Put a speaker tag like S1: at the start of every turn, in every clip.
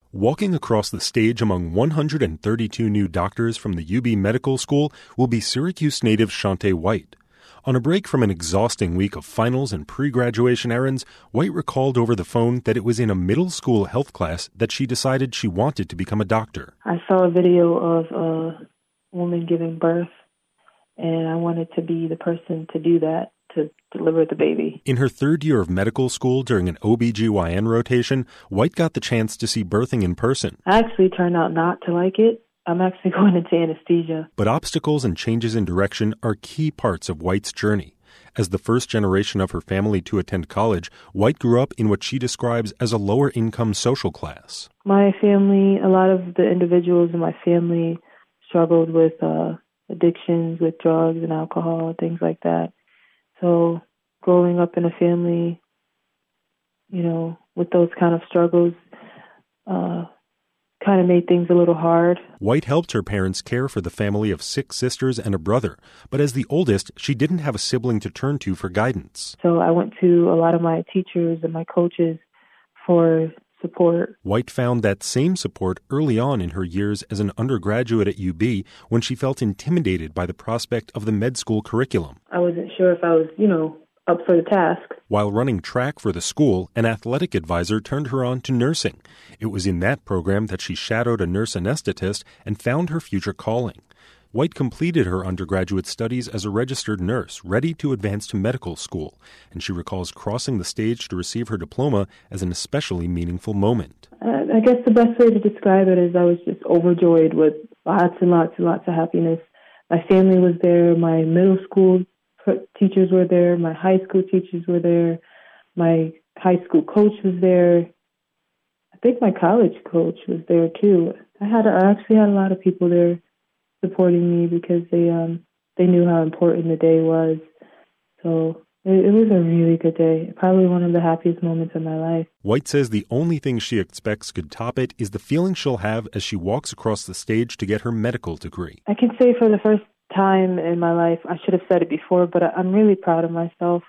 S1: Walking across the stage among 132 new doctors from the UB Medical School will be Syracuse native Shawntae White. On a break from an exhausting week of finals and pre-graduation errands, White recalled over the phone that it was in a middle school health class that she decided she wanted to become a doctor.
S2: I saw a video of a woman giving birth, and I wanted to be the person to do that, to deliver the baby.
S1: In her third year of medical school during an OBGYN rotation, White got the chance to see birthing in person.
S2: I actually turned out not to like it. I'm actually going into anesthesia.
S1: But obstacles and changes in direction are key parts of White's journey. As the first generation of her family to attend college, White grew up in what she describes as a lower-income social class.
S2: My family, a lot of the individuals in my family struggled with addictions, with drugs and alcohol, things like that. So growing up in a family, with those kind of struggles, kind of made things a little hard.
S1: White helped her parents care for the family of 6 sisters and a brother, but as the oldest, she didn't have a sibling to turn to for guidance.
S2: So I went to a lot of my teachers and my coaches for support.
S1: White found that same support early on in her years as an undergraduate at UB when she felt intimidated by the prospect of the med school curriculum.
S2: I wasn't sure if I was, up for the task.
S1: While running track for the school, an athletic advisor turned her on to nursing. It was in that program that she shadowed a nurse anesthetist and found her future calling. White completed her undergraduate studies as a registered nurse, ready to advance to medical school, and she recalls crossing the stage to receive her diploma as an especially meaningful moment.
S2: I guess the best way to describe it is I was just overjoyed with lots and lots and lots of happiness. My family was there, my middle school teachers were there, my high school teachers were there, my high school coach was there. I think my college coach was there too. I actually had a lot of people there supporting me because they knew how important the day was. So it was a really good day, probably one of the happiest moments of my life.
S1: White says the only thing she expects could top it is the feeling she'll have as she walks across the stage to get her medical degree.
S2: I can say for the first time in my life, I should have said it before, but I'm really proud of myself,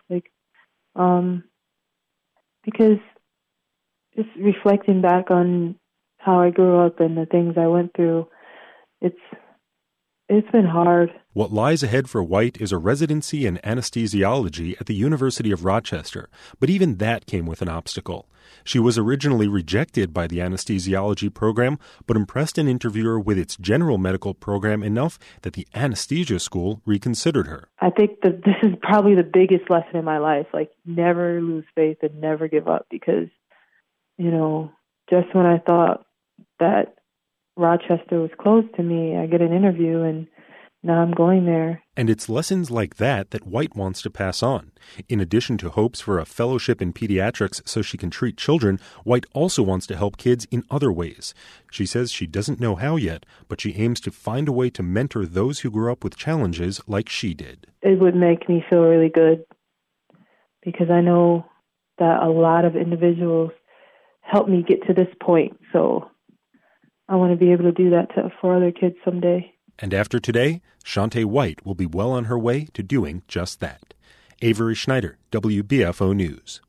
S2: because just reflecting back on how I grew up and the things I went through, it's been hard.
S1: What lies ahead for White is a residency in anesthesiology at the University of Rochester, but even that came with an obstacle. She was originally rejected by the anesthesiology program, but impressed an interviewer with its general medical program enough that the anesthesia school reconsidered her.
S2: I think that this is probably the biggest lesson in my life, never lose faith and never give up, because, just when I thought that Rochester was close to me, I get an interview and now I'm going there.
S1: And it's lessons like that White wants to pass on. In addition to hopes for a fellowship in pediatrics so she can treat children, White also wants to help kids in other ways. She says she doesn't know how yet, but she aims to find a way to mentor those who grew up with challenges like she did.
S2: It would make me feel really good because I know that a lot of individuals helped me get to this point. So I want to be able to do that for other kids someday.
S1: And after today, Shawntae White will be well on her way to doing just that. Avery Schneider, WBFO News.